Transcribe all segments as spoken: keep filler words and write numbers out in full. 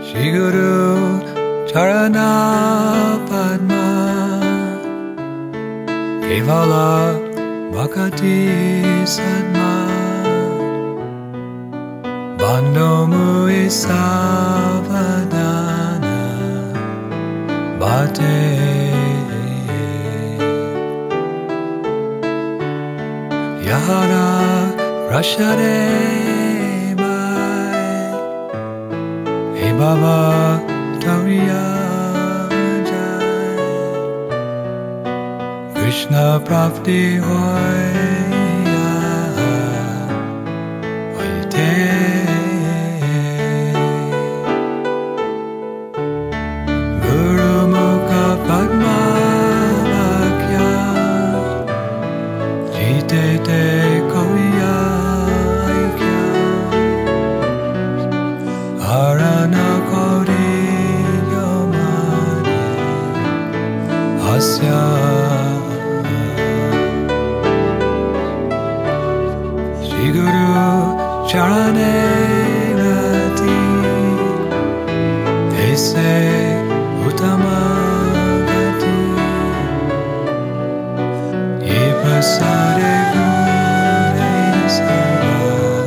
Shri Guru Charana Padma Kevala Bhakati Sadma Bandho Mui Savadana Bhate Yahara Prashare Bai Hey Baba Tauriya Jai Krishna Prapti Hoya Hoite Guru Mukha Padma Vakya Jite Te Koya Aikya Arana Kori Yomani Asya Shri Guru Charane Rati Aise Uttama Gati Ye Prasade Gune Sava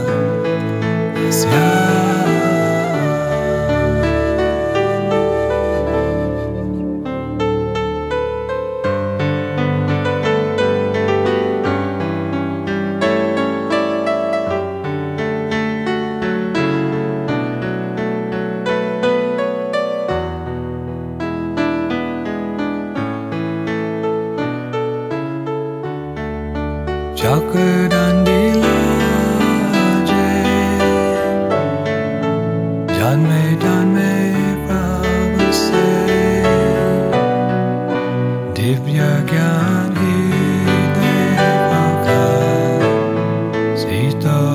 Asya Chakradandila Jai Janme Janme Prabhu Se Divya Gyan Hide Bhaka Sita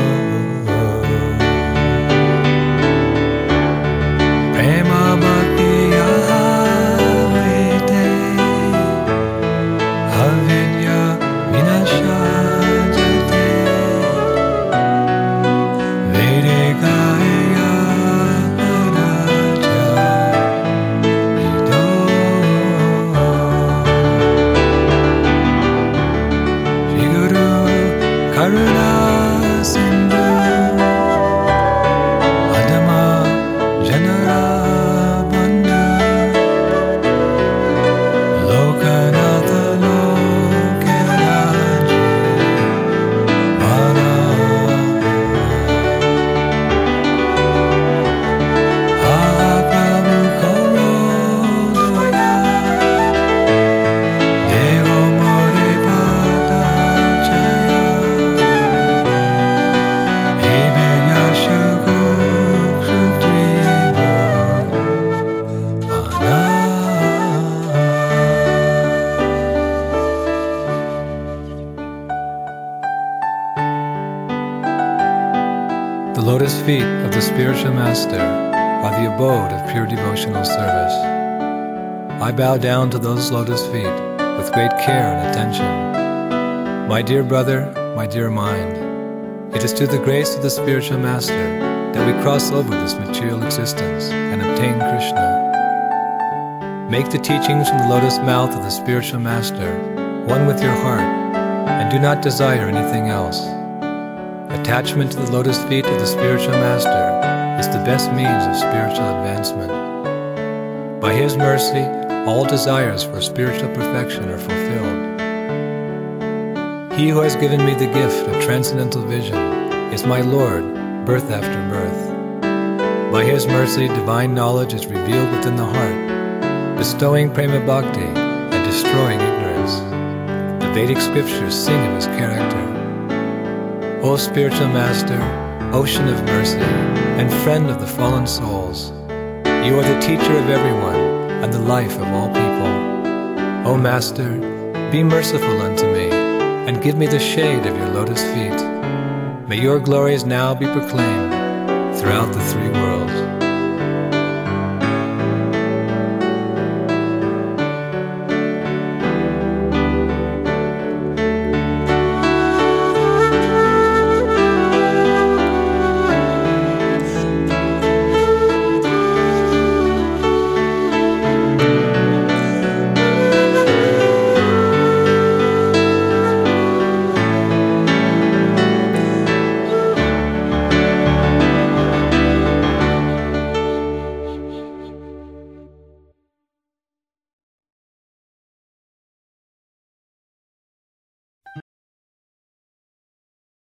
Prema Bhakti Ahavite Avidya Vinashajate Vedegaya Paraja Vido Shri Guru Karuna Sindhu Adama Janara Bandhu Lokanatha The lotus feet of the spiritual master are the abode of pure devotional service. I bow down to those lotus feet with great care and attention. My dear brother, my dear mind, it is to the grace of the spiritual master that we cross over this material existence and obtain Krishna. Make the teachings from the lotus mouth of the spiritual master one with your heart, and do not desire anything else. Attachment to the lotus feet of the spiritual master is the best means of spiritual advancement. By his mercy, all desires for spiritual perfection are fulfilled. He who has given me the gift of transcendental vision is my Lord, birth after birth. By his mercy, divine knowledge is revealed within the heart, bestowing prema bhakti and destroying ignorance. The Vedic scriptures sing of his character. O spiritual master, ocean of mercy, and friend of the fallen souls, you are the teacher of everyone and the life of all people. O master, be merciful unto me, and give me the shade of your lotus feet. May your glories now be proclaimed throughout the three worlds.